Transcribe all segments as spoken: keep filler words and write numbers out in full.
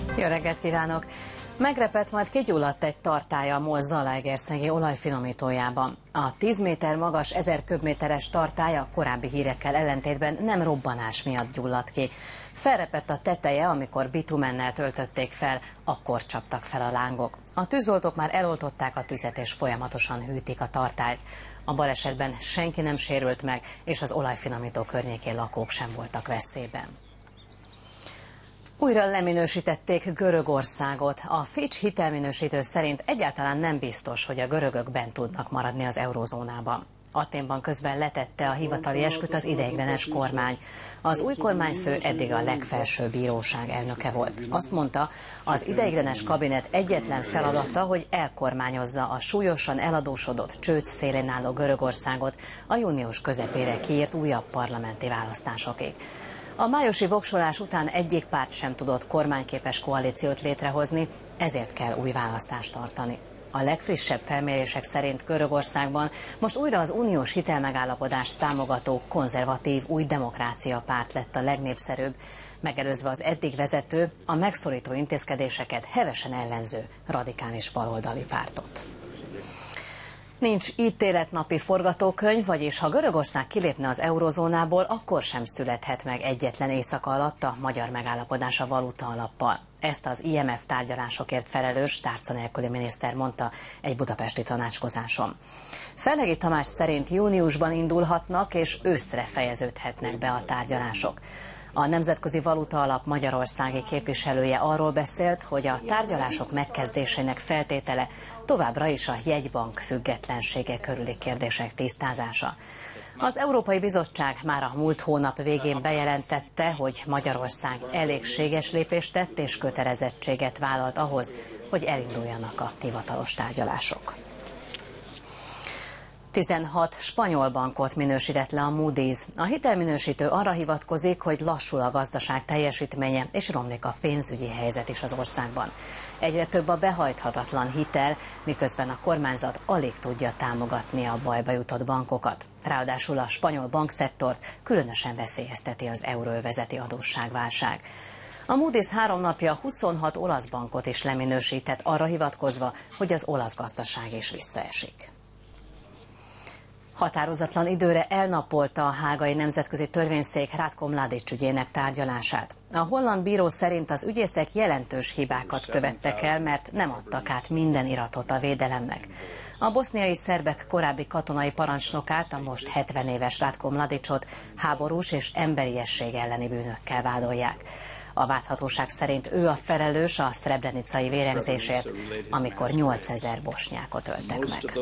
Jó reggelt kívánok! Megrepett, majd kigyulladt egy tartály a MOL zalaegerszegi olajfinomítójában. A tíz méter magas, ezer köbméteres tartály a korábbi hírekkel ellentétben nem robbanás miatt gyulladt ki. Felrepett a teteje, amikor bitumennel töltötték fel, akkor csaptak fel a lángok. A tűzoltók már eloltották a tüzet és folyamatosan hűtik a tartályt. A balesetben senki nem sérült meg, és az olajfinomító környékén lakók sem voltak veszélyben. Újra leminősítették Görögországot. A Fitch hitelminősítő szerint egyáltalán nem biztos, hogy a görögök bent tudnak maradni az eurózónában. Athénban közben letette a hivatali esküt az ideiglenes kormány. Az új kormányfő eddig a legfelsőbb bíróság elnöke volt. Azt mondta, az ideiglenes kabinet egyetlen feladata, hogy elkormányozza a súlyosan eladósodott csőd szélén álló Görögországot a június közepére kiírt újabb parlamenti választásokig. A májusi voksolás után egyik párt sem tudott kormányképes koalíciót létrehozni, ezért kell új választást tartani. A legfrissebb felmérések szerint Görögországban most újra az uniós hitelmegállapodást támogató konzervatív új demokrácia párt lett a legnépszerűbb, megelőzve az eddig vezető, a megszorító intézkedéseket hevesen ellenző radikális baloldali pártot. Nincs ítéletnapi forgatókönyv, vagyis ha Görögország kilépne az eurozónából, akkor sem születhet meg egyetlen éjszaka alatt a magyar megállapodás a valuta alappal. Ezt az I M F tárgyalásokért felelős tárca nélküli miniszter mondta egy budapesti tanácskozáson. Fellegi Tamás szerint júniusban indulhatnak és őszre fejeződhetnek be a tárgyalások. A Nemzetközi Valuta Alap magyarországi képviselője arról beszélt, hogy a tárgyalások megkezdésének feltétele továbbra is a jegybank függetlensége körüli kérdések tisztázása. Az Európai Bizottság már a múlt hónap végén bejelentette, hogy Magyarország elégséges lépést tett és kötelezettséget vállalt ahhoz, hogy elinduljanak a hivatalos tárgyalások. tizenhat spanyol bankot minősített le a Moody's. A hitelminősítő arra hivatkozik, hogy lassul a gazdaság teljesítménye és romlik a pénzügyi helyzet is az országban. Egyre több a behajthatatlan hitel, miközben a kormányzat alig tudja támogatni a bajba jutott bankokat. Ráadásul a spanyol bankszektort különösen veszélyezteti az euróövezeti adósságválság. A Moody's három napja huszonhat olasz bankot is leminősített, arra hivatkozva, hogy az olasz gazdaság is visszaesik. Határozatlan időre elnapolta a hágai nemzetközi törvényszék Ratko Mladic ügyének tárgyalását. A holland bíró szerint az ügyészek jelentős hibákat követtek el, mert nem adtak át minden iratot a védelemnek. A boszniai szerbek korábbi katonai parancsnokát, a most hetven éves Ratko Mladicot háborús és emberiesség elleni bűnökkel vádolják. A vádhatóság szerint ő a felelős a szrebrenicai vérengzésért, amikor nyolcezer bosnyákot öltek meg.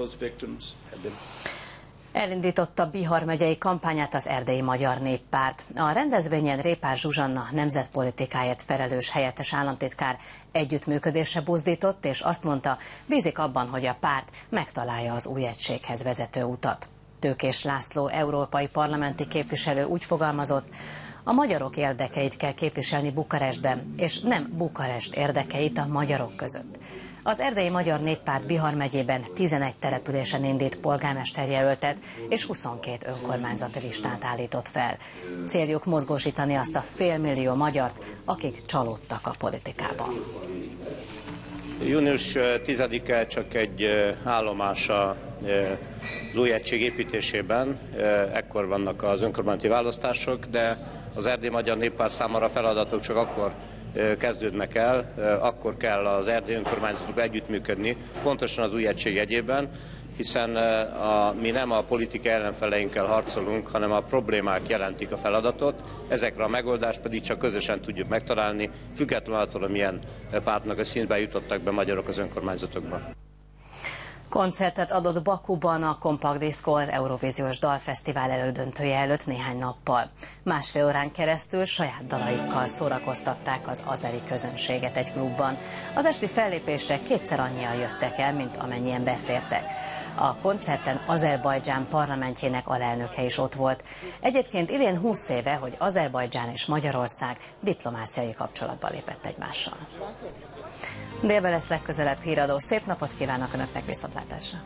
Elindította Bihar megyei kampányát az Erdélyi Magyar Néppárt. A rendezvényen Répás Zsuzsanna nemzetpolitikáért felelős helyettes államtitkár együttműködésre buzdított, és azt mondta, bízik abban, hogy a párt megtalálja az új egységhez vezető utat. Tőkés László európai parlamenti képviselő úgy fogalmazott, a magyarok érdekeit kell képviselni Bukarestben, és nem Bukarest érdekeit a magyarok között. Az Erdélyi Magyar Néppárt Bihar megyében tizenegy településen indít polgármesterjelöltet és huszonkét önkormányzati listát állított fel. Céljuk mozgósítani azt a félmillió magyart, akik csalódtak a politikában. június tizedike csak egy állomás az új egység építésében, ekkor vannak az önkormányzati választások, de az Erdélyi Magyar Néppárt számára feladatok csak akkor kezdődnek el, akkor kell az erdélyi önkormányzatokban együttműködni, pontosan az új egység jegyében, hiszen a, mi nem a politikai ellenfeleinkkel harcolunk, hanem a problémák jelentik a feladatot, ezekre a megoldást pedig csak közösen tudjuk megtalálni, függetlenül attól, hogy milyen pártnak a színben jutottak be magyarok az önkormányzatokba. Koncertet adott Bakuban a Compact Disco az Eurovíziós Dalfesztivál elődöntője előtt néhány nappal. Másfél órán keresztül saját dalaikkal szórakoztatták az azeri közönséget egy klubban. Az esti fellépésre kétszer annyian jöttek el, mint amennyien befértek. A koncerten Azerbajdzsán parlamentjének alelnöke is ott volt. Egyébként idén húsz éve, hogy Azerbajdzsán és Magyarország diplomáciai kapcsolatba lépett egymással. Délben lesz legközelebb híradó. Szép napot kívánok Önöknek, viszontlátásra!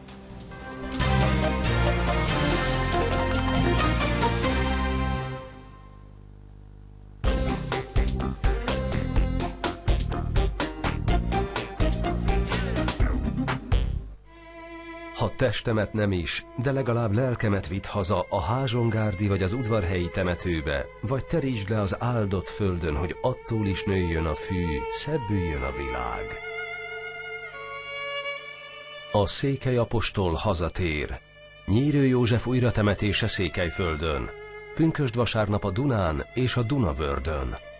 Ha testemet nem is, de legalább lelkemet vidd haza a házsongárdi vagy az udvarhelyi temetőbe, vagy terítsd le az áldott földön, hogy attól is nőjön a fű, szebbüljön a világ. A Székely apostol hazatér. Nyírő József újratemetése Székelyföldön. Pünkösd vasárnap a Dunán és a Dunavördön.